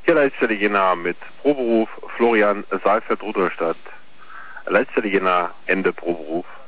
Hier letztendlich Jena mit Proberuf Florian Seifert Rudolstadt. Letztendlich Jena Ende Proberuf.